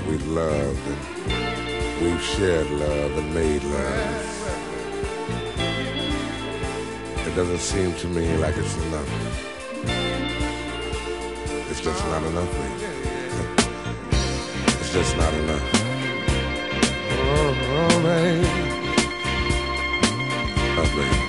we've loved and we've shared love and made love. It doesn't seem to me like it's enough. It's just not enough, baby. It's just not enough. Oh, baby. Oh, baby.